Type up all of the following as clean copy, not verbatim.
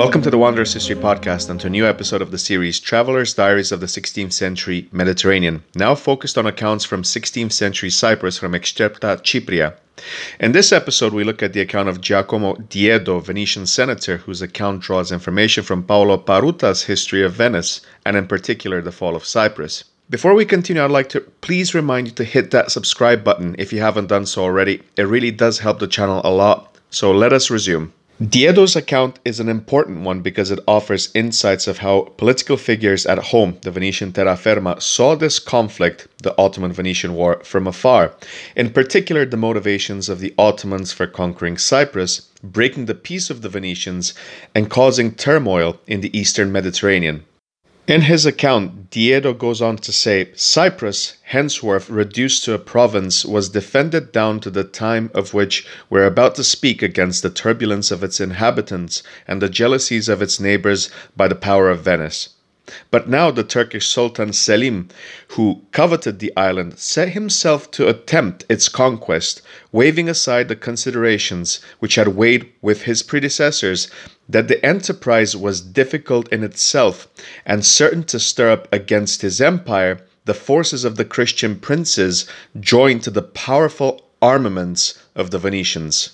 Welcome to the Wanderers History Podcast and to a new episode of the series Travelers' Diaries of the 16th Century Mediterranean, now focused on accounts from 16th century Cyprus from Excerpta Cypria. In this episode, we look at the account of Giacomo Diedo, Venetian senator, whose account draws information from Paolo Paruta's History of Venice, and in particular the fall of Cyprus. Before we continue, I'd like to please remind you to hit that subscribe button if you haven't done so already. It really does help the channel a lot. So let us resume. Diedo's account is an important one because it offers insights of how political figures at home, the Venetian terraferma, saw this conflict, the Ottoman-Venetian War, from afar. In particular, the motivations of the Ottomans for conquering Cyprus, breaking the peace of the Venetians, and causing turmoil in the eastern Mediterranean. In his account, Diedo goes on to say, Cyprus, henceforth reduced to a province, was defended down to the time of which we're about to speak against the turbulence of its inhabitants and the jealousies of its neighbors by the power of Venice. But now the Turkish Sultan Selim, who coveted the island, set himself to attempt its conquest, waving aside the considerations which had weighed with his predecessors, that the enterprise was difficult in itself and certain to stir up against his empire the forces of the Christian princes joined to the powerful armaments of the Venetians.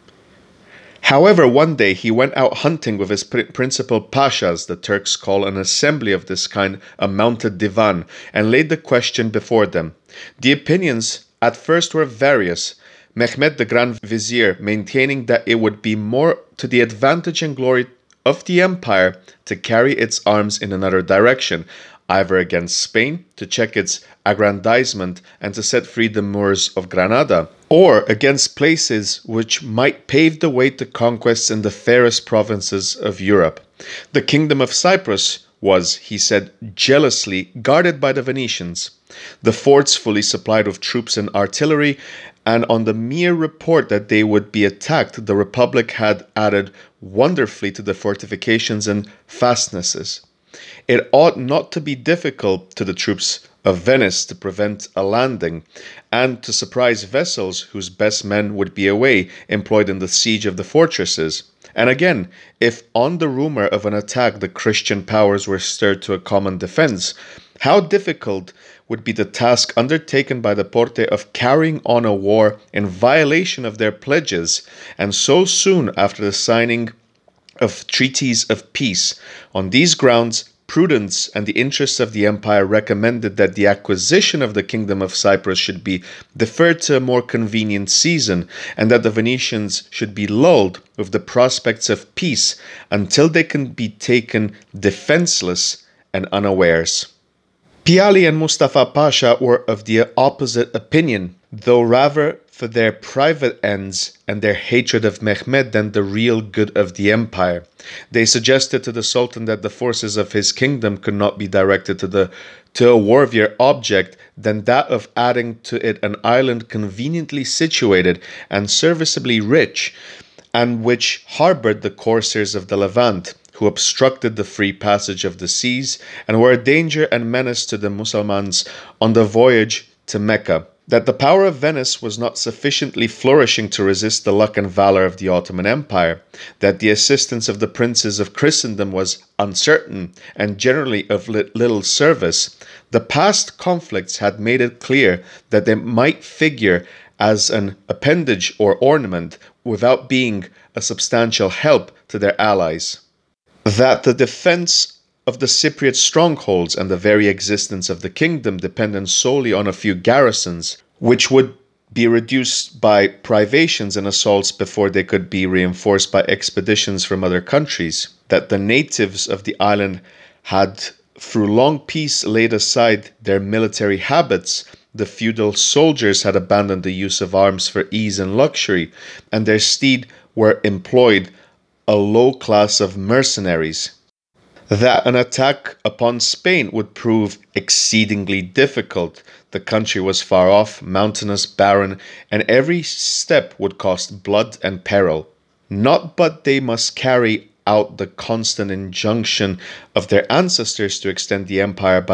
However, one day he went out hunting with his principal pashas, the Turks call an assembly of this kind a mounted divan, and laid the question before them. The opinions at first were various, Mehmed the Grand Vizier maintaining that it would be more to the advantage and glory of the empire to carry its arms in another direction, either against Spain to check its aggrandizement and to set free the Moors of Granada, or against places which might pave the way to conquests in the fairest provinces of Europe. The kingdom of Cyprus was, he said, jealously guarded by the Venetians, the forts fully supplied with troops and artillery, and on the mere report that they would be attacked, the Republic had added wonderfully to the fortifications and fastnesses. It ought not to be difficult to the troops of Venice to prevent a landing, and to surprise vessels whose best men would be away, employed in the siege of the fortresses. And again, if on the rumor of an attack the Christian powers were stirred to a common defense, how difficult would be the task undertaken by the Porte of carrying on a war in violation of their pledges, and so soon after the signing of treaties of peace. On these grounds, prudence and the interests of the empire recommended that the acquisition of the kingdom of Cyprus should be deferred to a more convenient season, and that the Venetians should be lulled with the prospects of peace until they can be taken defenseless and unawares. Piali and Mustafa Pasha were of the opposite opinion, though rather for their private ends and their hatred of Mehmed than the real good of the empire. They suggested to the Sultan that the forces of his kingdom could not be directed to a worthier object than that of adding to it an island conveniently situated and serviceably rich, and which harbored the corsairs of the Levant, who obstructed the free passage of the seas and were a danger and menace to the Mussulmans on the voyage to Mecca. That the power of Venice was not sufficiently flourishing to resist the luck and valor of the Ottoman Empire, that the assistance of the princes of Christendom was uncertain and generally of little service. The past conflicts had made it clear that they might figure as an appendage or ornament without being a substantial help to their allies. That the defense of the Cypriot strongholds and the very existence of the kingdom depended solely on a few garrisons, which would be reduced by privations and assaults before they could be reinforced by expeditions from other countries. That the natives of the island had, through long peace, laid aside their military habits. The feudal soldiers had abandoned the use of arms for ease and luxury, and their stead were employed a low class of mercenaries. That an attack upon Spain would prove exceedingly difficult. The country was far off, mountainous, barren, and every step would cost blood and peril. Not but they must carry out the constant injunction of their ancestors to extend the empire by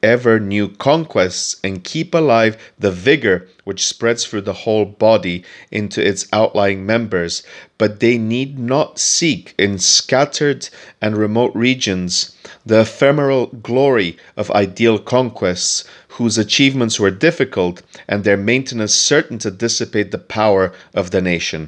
ever new conquests and keep alive the vigor which spreads through the whole body into its outlying members, but they need not seek in scattered and remote regions the ephemeral glory of ideal conquests, whose achievements were difficult and their maintenance certain to dissipate the power of the nation.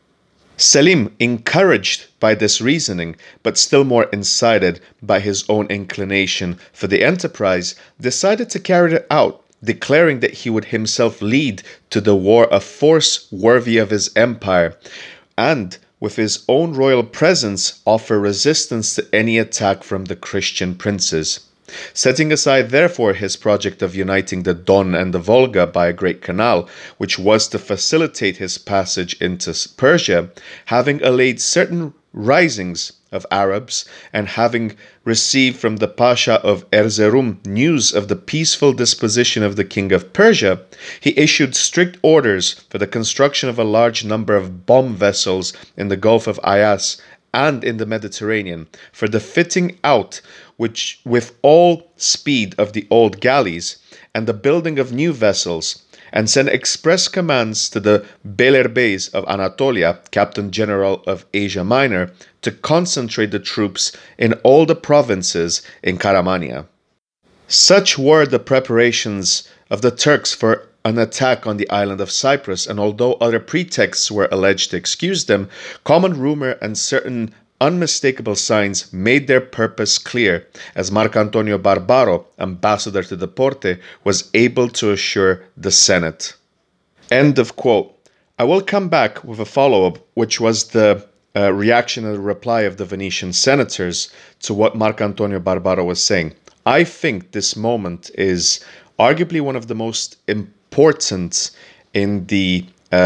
Selim, encouraged by this reasoning, but still more incited by his own inclination for the enterprise, decided to carry it out, declaring that he would himself lead to the war a force worthy of his empire, and with his own royal presence offer resistance to any attack from the Christian princes. Setting aside therefore his project of uniting the Don and the Volga by a great canal, which was to facilitate his passage into Persia, having allayed certain risings of Arabs, and having received from the Pasha of Erzurum news of the peaceful disposition of the king of Persia, he issued strict orders for the construction of a large number of bomb vessels in the Gulf of Ayas and in the Mediterranean, for the fitting out which with all speed of the old galleys, and the building of new vessels, and sent express commands to the Beys of Anatolia, Captain General of Asia Minor, to concentrate the troops in all the provinces in Karamania. Such were the preparations of the Turks for an attack on the island of Cyprus, and although other pretexts were alleged to excuse them, common rumor and certain unmistakable signs made their purpose clear, as Marcantonio Barbaro, ambassador to the Porte, was able to assure the Senate. End of quote. I will come back with a follow-up, which was the reaction and reply of the Venetian senators to what Marcantonio Barbaro was saying. I think this moment is arguably one of the most important in the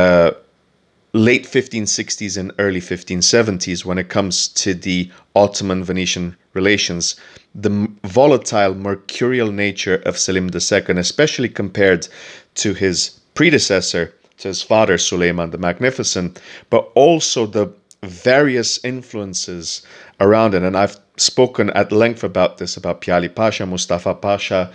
late 1560s and early 1570s when it comes to the Ottoman-Venetian relations. The volatile, mercurial nature of Selim II, especially compared to his predecessor, to his father Suleiman the Magnificent, but also the various influences around it. And I've spoken at length about this, about Piali Pasha, Mustafa Pasha,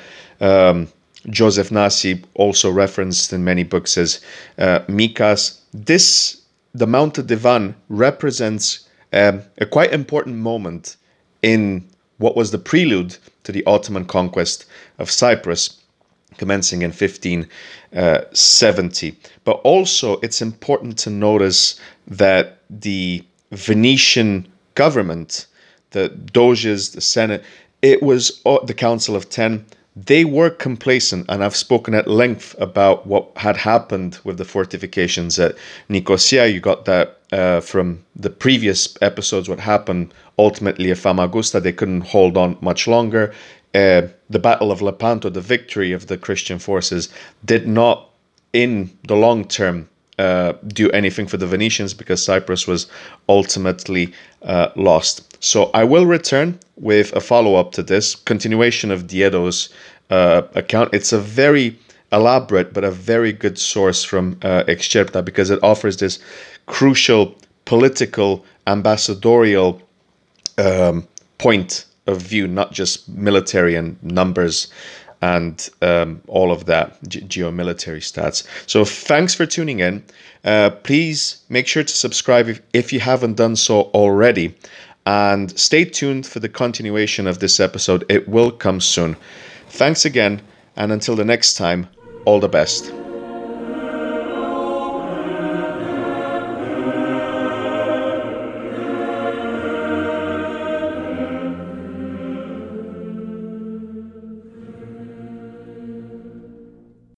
Joseph Nasi, also referenced in many books as Mikas. The Mounted Divan, represents a quite important moment in what was the prelude to the Ottoman conquest of Cyprus, commencing in 1570. But also, it's important to notice that the Venetian government, the Doges, the Senate, it was the Council of Ten. They were complacent, and I've spoken at length about what had happened with the fortifications at Nicosia. You got that from the previous episodes, what happened ultimately at Famagusta. They couldn't hold on much longer. The Battle of Lepanto, the victory of the Christian forces, did not, in the long term, do anything for the Venetians, because Cyprus was ultimately lost. So I will return with a follow-up to this, continuation of Diedo's account. It's a very elaborate but a very good source from Excerpta, because it offers this crucial political, ambassadorial point of view, not just military and numbers and all of that, geomilitary stats. So thanks for tuning in. Please make sure to subscribe if you haven't done so already. And stay tuned for the continuation of this episode. It will come soon. Thanks again, and until the next time, all the best.